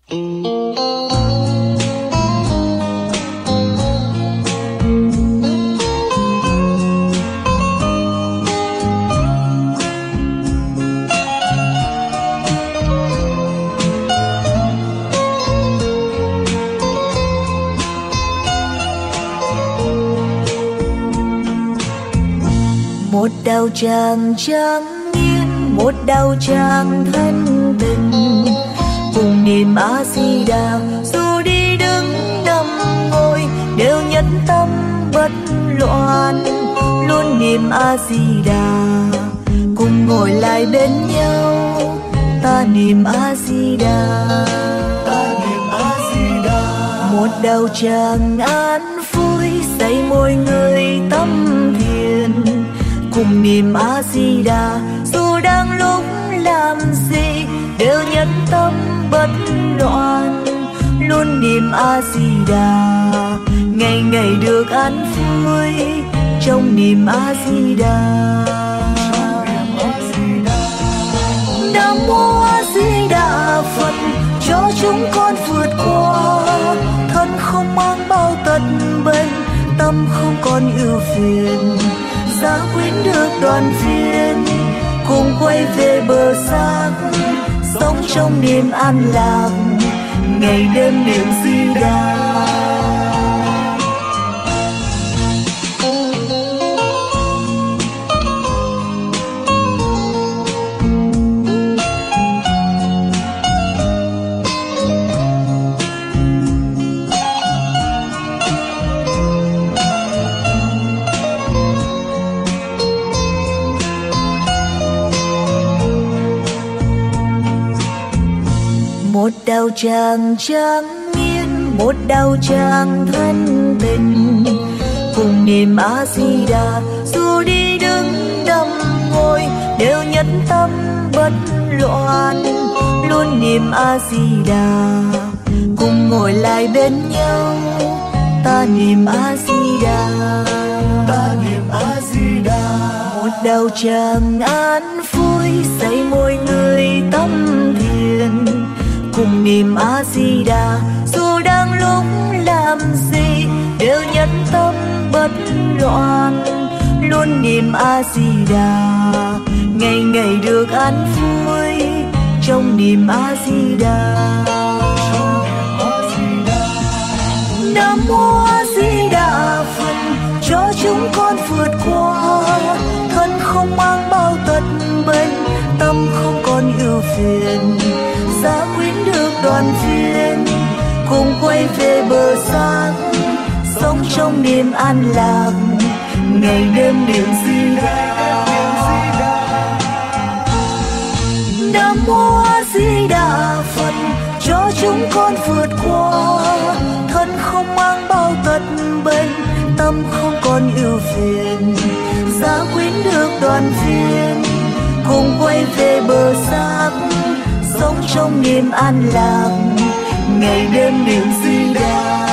Một đạo tràng trang nghiêm, một đạo tràng thân tình, cùng niệm A Di Đà. Dù đi đứng nằm ngồi đều nhất tâm bất loạn, luôn niệm A Di Đà. Cùng ngồi lại bên nhau, ta niệm A Di Đà, ta niệm A Di Đà. Một đạo tràng an vui dạy mỗi người tâm thiền, cùng niệm A Di Đà. Dù đang lúc làm gì đều nhất tâm bất loạn, luôn niệm A Di Đà. Ngày ngày được an vui trong niệm A Di Đà. Nam mô A Di Đà Phật, cho chúng con vượt qua, thân không mang bao tật bệnh, tâm không còn ưu phiền. Gia quyến được đoàn viên, cùng quay về bờ xác, sống trong niềm an lạc, ngày đêm niệm Di Đà. Một đạo tràng trang nghiêm, một đạo tràng thân tình, cùng niệm A Di Đà. Dù đi đứng nằm ngồi đều nhất tâm bất loạn, luôn niệm A Di Đà. Cùng ngồi lại bên nhau, ta niệm A Di Đà, ta niệm A Di Đà. Một đạo tràng an vui dạy mỗi người tâm thiền, cùng niệm A Di Đà. Dù đang lúc làm gì đều nhất tâm bất loạn, luôn niệm A Di Đà. Ngày ngày được an vui trong niệm A Di Đà. Nam mô A Di Đà Phật, cho chúng con vượt qua, thân không mang bao tật bệnh, tâm không còn ưu phiền. Gia quyến được đoàn viên, cùng quay về bờ xác, sống trong niềm an lạc, ngày đêm niệm Di Đà. Nam mô A Di Đà Phật, cho chúng con vượt qua, thân không mang bao tật bệnh, tâm không còn ưu phiền. Gia quyến được đoàn viên, cùng quay về bờ xác, sống trong niềm an lạc, ngày đêm niệm Di Đà.